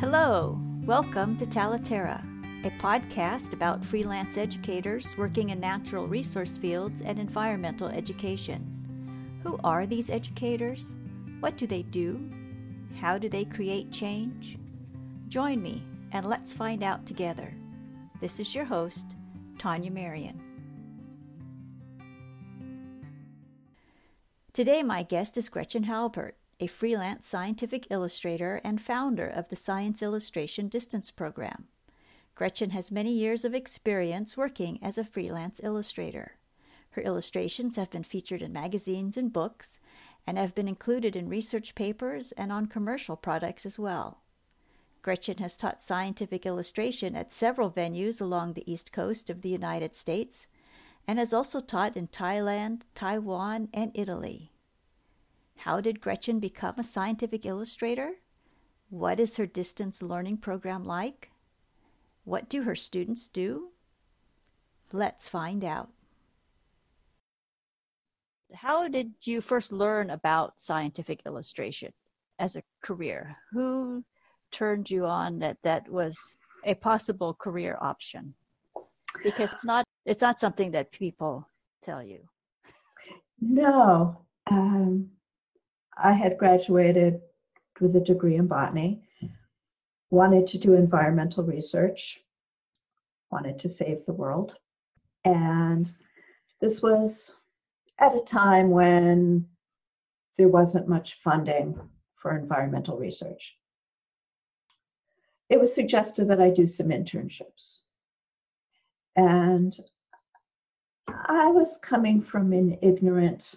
Hello, welcome to Talaterra, a podcast about freelance educators working in natural resource fields and environmental education. Who are these educators? What do they do? How do they create change? Join me and let's find out together. This is your host, Tanya Marion. Today my guest is Gretchen Halbert, a freelance scientific illustrator and founder of the Science Illustration Distance Program. Gretchen has many years of experience working as a freelance illustrator. Her illustrations have been featured in magazines and books, and have been included in research papers and on commercial products as well. Gretchen has taught scientific illustration at several venues along the East Coast of the United States, and has also taught in Thailand, Taiwan, and Italy. How did Gretchen become a scientific illustrator? What is her distance learning program like? What do her students do? Let's find out. How did you first learn about scientific illustration as a career? Who turned you on that was a possible career option? Because it's not something that people tell you. No. I had graduated with a degree in botany, wanted to do environmental research, wanted to save the world. And this was at a time when there wasn't much funding for environmental research. It was suggested that I do some internships. And I was coming from an ignorant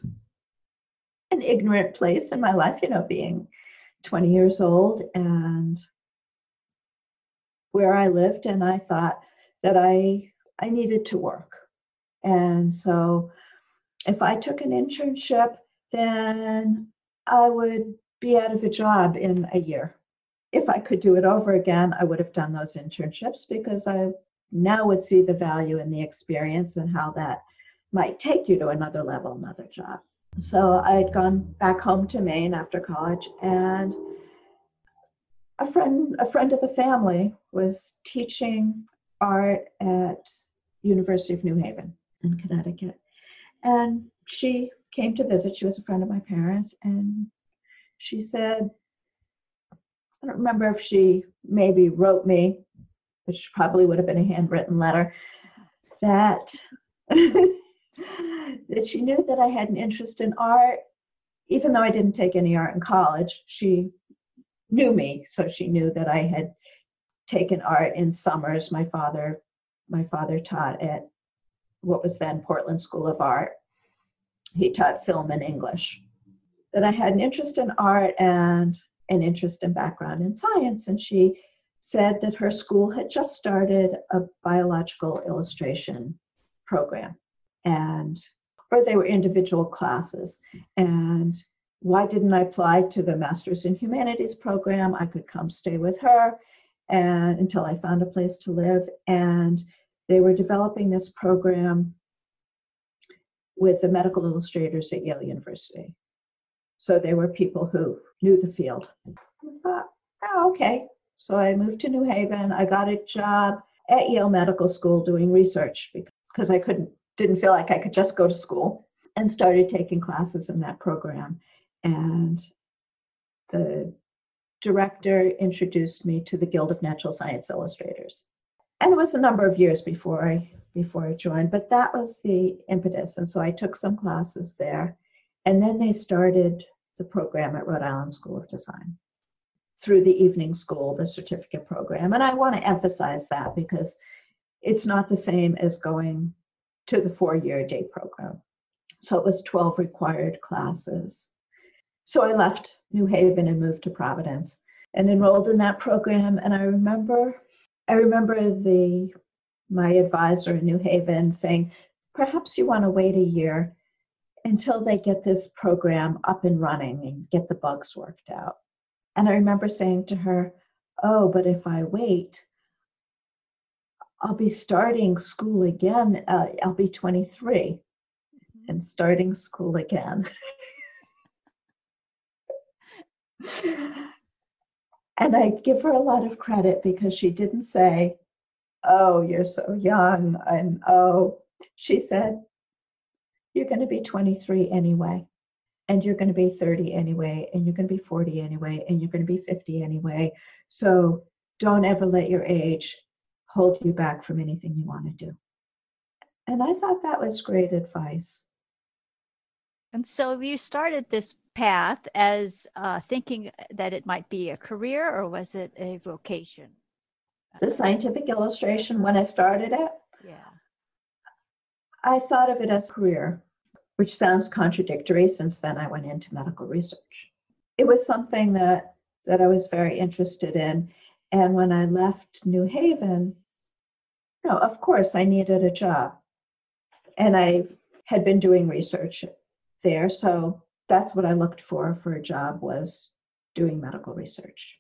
place in my life, being 20 years old and where I lived, and I thought that I needed to work. And so if I took an internship, then I would be out of a job in a year. If I could do it over again, I would have done those internships because I now would see the value in the experience and how that might take you to another level, another job. So I had gone back home to Maine after college, and a friend of the family was teaching art at University of New Haven in Connecticut. And she came to visit. She was a friend of my parents, and she said, I don't remember if she maybe wrote me, which probably would have been a handwritten letter, that that she knew that I had an interest in art, even though I didn't take any art in college. She knew me, so she knew that I had taken art in summers. My father taught at what was then Portland School of Art. He taught film and English. That I had an interest in art and an interest in background in science, and she said that her school had just started a biological illustration program, or they were individual classes. And why didn't I apply to the Masters in Humanities program? I could come stay with her and until I found a place to live. And they were developing this program with the medical illustrators at Yale University. So they were people who knew the field. I thought, oh, okay. So I moved to New Haven. I got a job at Yale Medical School doing research because I didn't feel like I could just go to school, and started taking classes in that program. And the director introduced me to the Guild of Natural Science Illustrators. And it was a number of years before I joined, but that was the impetus. And so I took some classes there, and then they started the program at Rhode Island School of Design through the evening school, the certificate program. And I want to emphasize that because it's not the same as going to the 4-year day program. So it was 12 required classes. So I left New Haven and moved to Providence and enrolled in that program. And I remember my advisor in New Haven saying, perhaps you want to wait a year until they get this program up and running and get the bugs worked out. And I remember saying to her, oh, but if I wait, I'll be starting school again. I'll be 23 and starting school again. And I give her a lot of credit because she didn't say, oh, you're so young, and oh, she said, you're going to be 23 anyway, and you're going to be 30 anyway, and you're going to be 40 anyway, and you're going to be 50 anyway. So don't ever let your age hold you back from anything you want to do. And I thought that was great advice. And so you started this path as thinking that it might be a career, or was it a vocation? The scientific illustration, when I started it, Yeah. I thought of it as a career, which sounds contradictory since then I went into medical research. It was something that I was very interested in. And when I left New Haven, of course I needed a job. And I had been doing research there. So that's what I looked for a job, was doing medical research.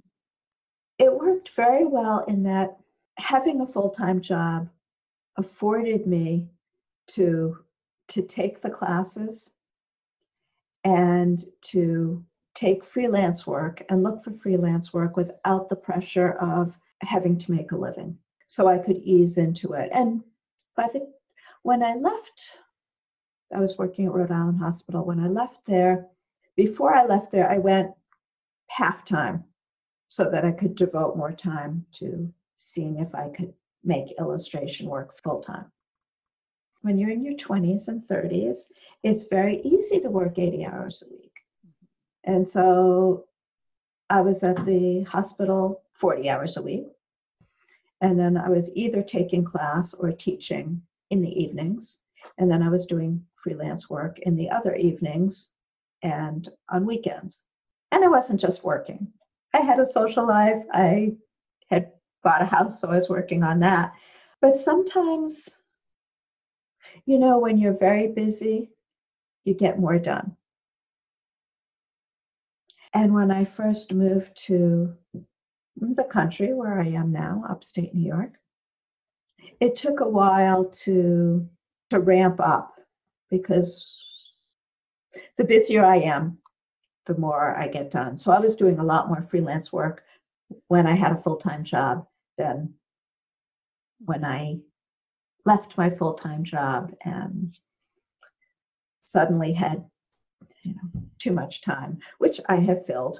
It worked very well in that having a full-time job afforded me to take the classes and to take freelance work and look for freelance work without the pressure of having to make a living. So I could ease into it. And when I left, I was working at Rhode Island Hospital. When I left there, before I left there, I went half-time so that I could devote more time to seeing if I could make illustration work full-time. When you're in your 20s and 30s, it's very easy to work 80 hours a week. And so I was at the hospital 40 hours a week. And then I was either taking class or teaching in the evenings. And then I was doing freelance work in the other evenings and on weekends. And I wasn't just working. I had a social life. I had bought a house, so I was working on that. But sometimes, when you're very busy, you get more done. And when I first moved to the country where I am now, upstate New York, it took a while to ramp up, because the busier I am, the more I get done. So I was doing a lot more freelance work when I had a full-time job than when I left my full-time job and suddenly had too much time, which I have filled.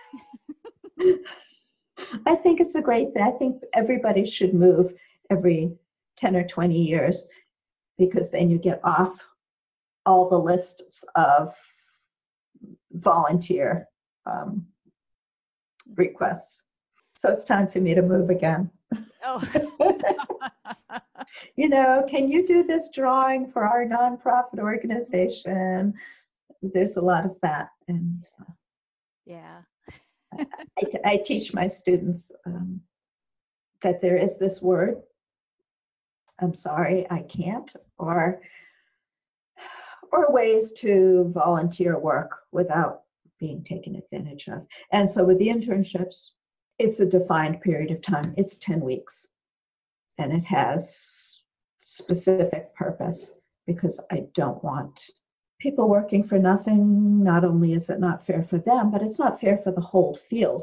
I think it's a great thing. I think everybody should move every 10 or 20 years, because then you get off all the lists of volunteer requests. So it's time for me to move again. Oh. Can you do this drawing for our nonprofit organization? There's a lot of that. And yeah. I teach my students that there is this word, I'm sorry, I can't, or ways to volunteer work without being taken advantage of. And so with the internships, it's a defined period of time. It's 10 weeks. And it has specific purpose, because I don't want people working for nothing. Not only is it not fair for them, but it's not fair for the whole field.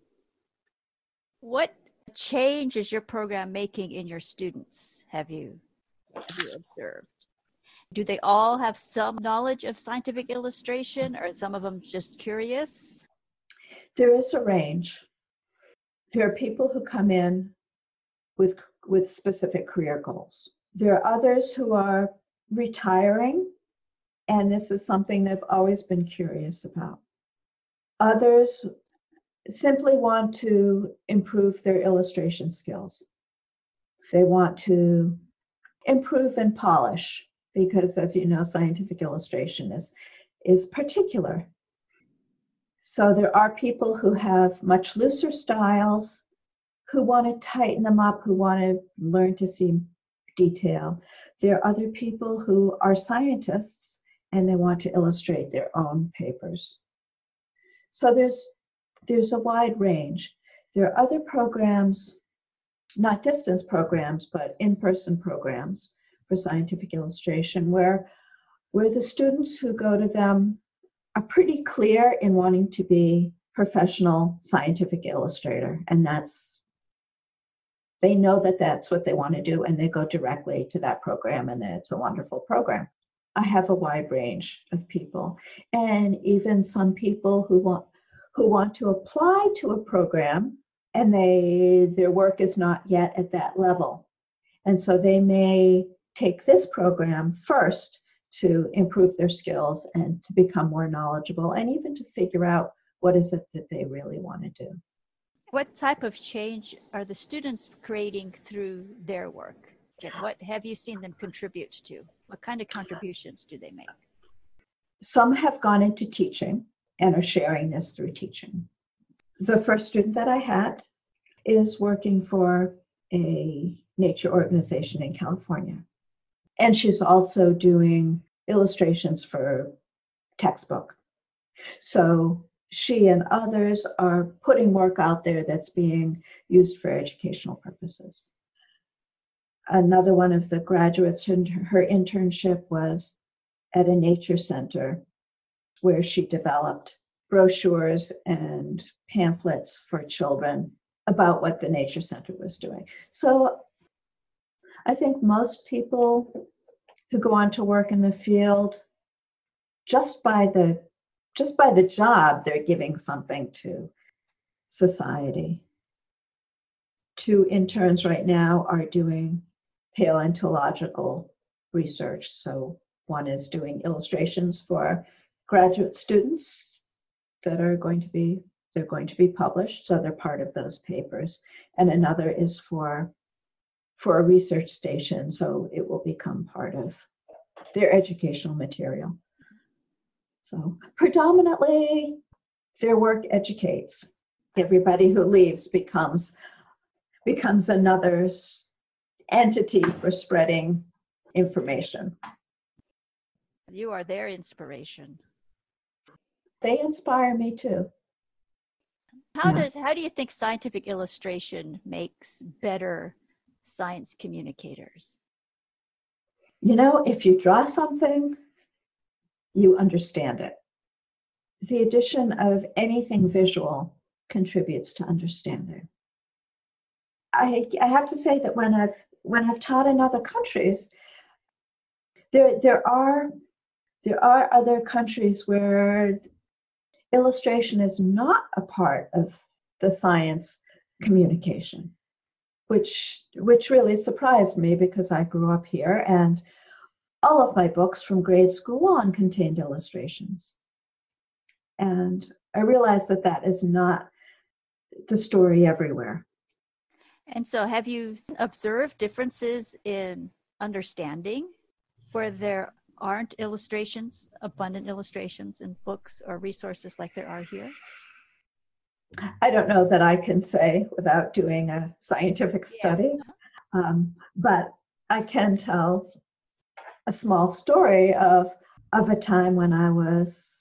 What change is your program making in your students, have you observed? Do they all have some knowledge of scientific illustration, or some of them just curious? There is a range. There are people who come in with specific career goals. There are others who are retiring, and this is something they've always been curious about. Others simply want to improve their illustration skills. They want to improve and polish, because, as you know, scientific illustration is particular. So there are people who have much looser styles, who want to tighten them up, who want to learn to see detail. There are other people who are scientists and they want to illustrate their own papers. So there's a wide range. There are other programs, not distance programs, but in-person programs for scientific illustration, where the students who go to them are pretty clear in wanting to be professional scientific illustrator. And they know that that's what they want to do, and they go directly to that program, and it's a wonderful program. I have a wide range of people, and even some people who want to apply to a program, and their work is not yet at that level. And so they may take this program first to improve their skills and to become more knowledgeable, and even to figure out what is it that they really want to do. What type of change are the students creating through their work? And what have you seen them contribute to? What kind of contributions do they make? Some have gone into teaching and are sharing this through teaching. The first student that I had is working for a nature organization in California. And she's also doing illustrations for textbook. So she and others are putting work out there that's being used for educational purposes. Another one of the graduates, her internship was at a nature center where she developed brochures and pamphlets for children about what the nature center was doing. So I think most people who go on to work in the field, just by the job, they're giving something to society. 2 interns right now are doing paleontological research. So one is doing illustrations for graduate students that are going to be published, so they're part of those papers. And another is for a research station, so it will become part of their educational material. So predominantly, their work educates. Everybody who leaves becomes another entity for spreading information. You are their inspiration. They inspire me too. How do you think scientific illustration makes better science communicators? If you draw something, you understand it. The addition of anything visual contributes to understanding. I have to say that when I've taught in other countries, there are other countries where illustration is not a part of the science communication, which really surprised me, because I grew up here and all of my books from grade school on contained illustrations. And I realized that is not the story everywhere. And so have you observed differences in understanding where there aren't illustrations, abundant illustrations in books or resources like there are here? I don't know that I can say without doing a scientific study, but I can tell a small story of a time when I was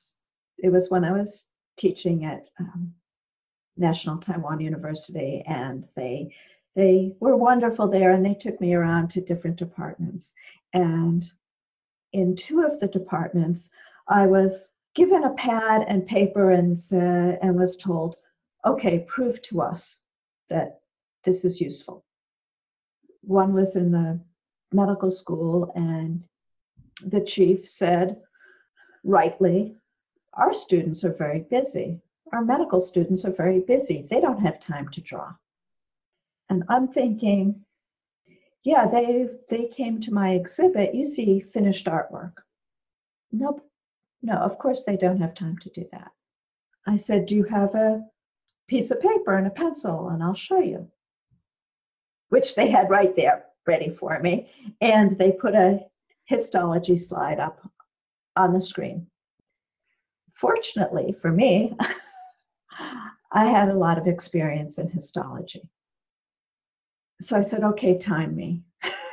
teaching at National Taiwan University, and they were wonderful there, and they took me around to different departments. And in 2 of the departments, I was given a pad and paper and was told, okay, prove to us that this is useful. One was in the medical school, and the chief said, rightly, our students are very busy. Our medical students are very busy. They don't have time to draw. And I'm thinking, yeah, they came to my exhibit. You see finished artwork. Nope. No, of course they don't have time to do that. I said, do you have a piece of paper and a pencil? And I'll show you. Which they had right there ready for me. And they put a histology slide up on the screen. Fortunately for me, I had a lot of experience in histology. So I said, okay, time me.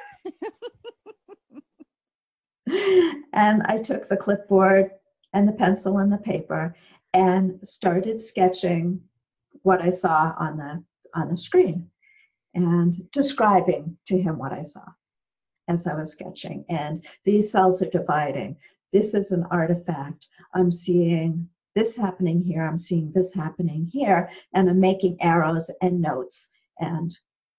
And I took the clipboard and the pencil and the paper and started sketching what I saw on the screen and describing to him what I saw as I was sketching. And these cells are dividing. This is an artifact. I'm seeing this happening here, I'm seeing this happening here, and I'm making arrows and notes and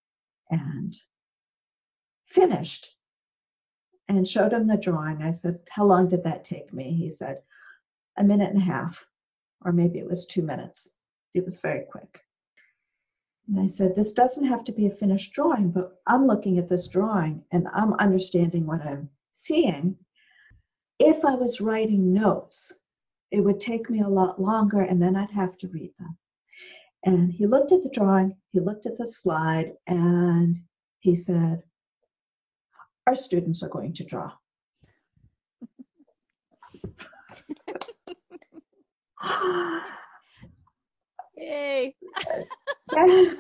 finished. And showed him the drawing. I said, how long did that take me? He said, 1.5 minutes, or maybe it was 2 minutes. It was very quick. And I said, this doesn't have to be a finished drawing, but I'm looking at this drawing and I'm understanding what I'm seeing. If I was writing notes, it would take me a lot longer and then I'd have to read them. And he looked at the drawing, he looked at the slide, and he said, our students are going to draw. Yay. I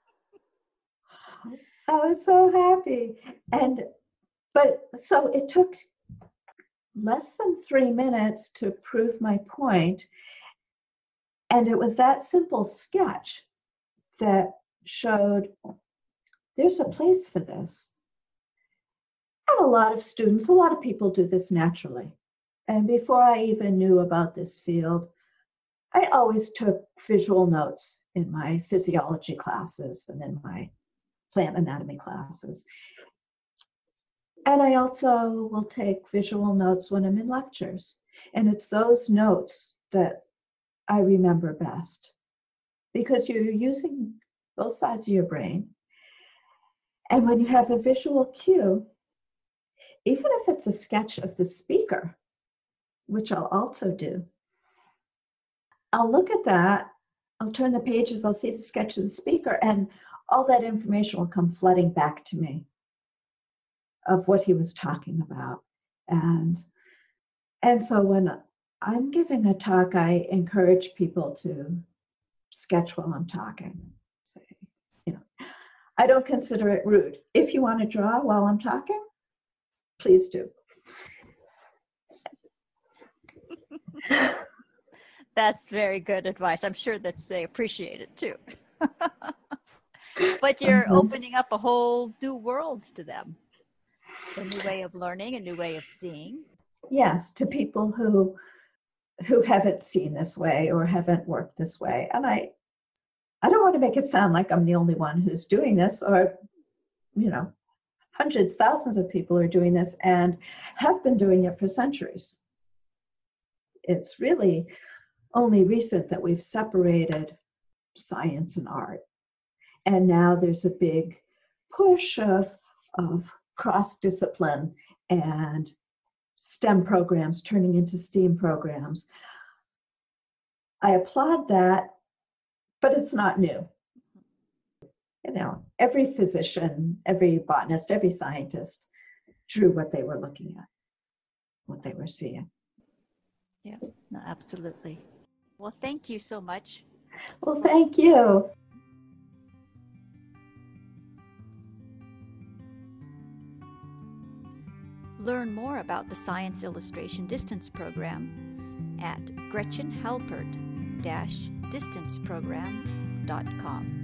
was so happy. But so it took less than 3 minutes to prove my point. And it was that simple sketch that showed there's a place for this. And a lot of people do this naturally. And before I even knew about this field, I always took visual notes in my physiology classes and in my plant anatomy classes. And I also will take visual notes when I'm in lectures. And it's those notes that I remember best because you're using both sides of your brain. And when you have a visual cue, even if it's a sketch of the speaker, which I'll also do, I'll look at that, I'll turn the pages, I'll see the sketch of the speaker, and all that information will come flooding back to me of what he was talking about. And so when I'm giving a talk, I encourage people to sketch while I'm talking. So, I don't consider it rude. If you want to draw while I'm talking, please do. That's very good advice. I'm sure that they appreciate it too. But you're opening up a whole new world to them. A new way of learning, a new way of seeing. Yes, to people who haven't seen this way or haven't worked this way. And I don't want to make it sound like I'm the only one who's doing this, or, hundreds, thousands of people are doing this and have been doing it for centuries. It's really only recent that we've separated science and art. And now there's a big push of cross-discipline and STEM programs turning into STEAM programs. I applaud that, but it's not new. Every physician, every botanist, every scientist drew what they were looking at, what they were seeing. Yeah, no, absolutely. Well, thank you so much. Well, thank you. Learn more about the Science Illustration Distance Program at GretchenHalpert-distanceprogram.com.